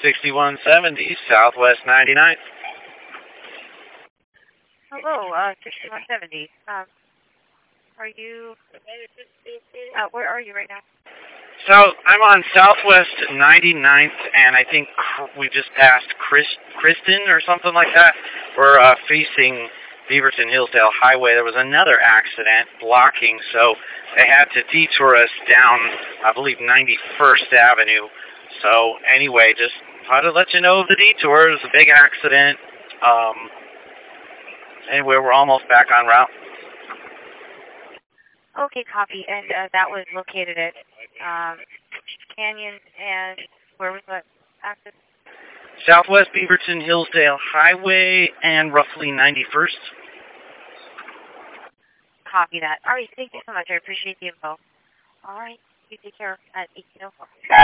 6170 Southwest 99th. Hello, 6170. Are you, where are you right now? So I'm on Southwest 99th, and I think we just passed Kristen or something like that. We're facing Beaverton Hillsdale Highway. There was another accident blocking, so they had to detour us down, I believe, 91st Avenue. So anyway, just thought to let you know of the detour. It was a big accident. Anyway, we're almost back on route. Okay, copy. And that was located at Canyon, and where was that accident? Southwest Beaverton Hillsdale Highway and roughly 91st. Copy that. All right, thank you so much. I appreciate the info. All right, you take care at 1804.